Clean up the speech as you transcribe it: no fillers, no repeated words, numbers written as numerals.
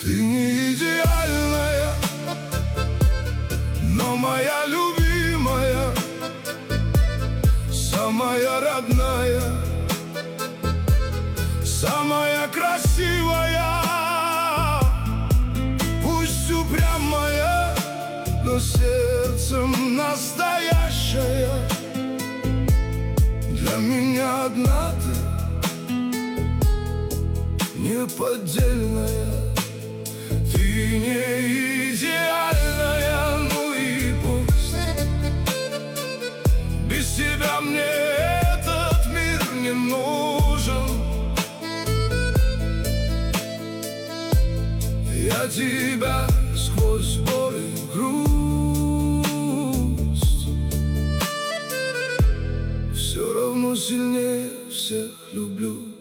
Ты не идеальная, но моя любимая, самая родная, самая красивая. Пусть упрямая, но сердцем настоящая. Для меня одна ты, неподдельная. Ты не идеальная, ну и пусть. Без тебя мне этот мир не нужен. Я тебя сквозь боль и грусть все равно сильнее всех люблю.